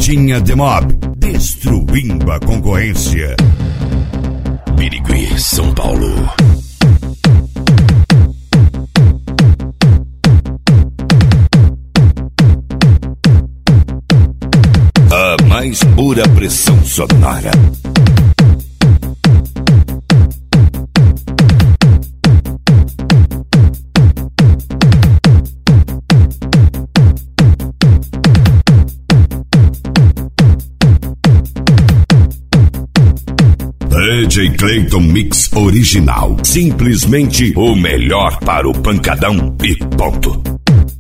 Pegadinha The Mob, destruindo a concorrência. Birigui, São Paulo. A mais pura pressão sonora. DJ Clayton Mix Original. Simplesmente o melhor para o pancadão e ponto.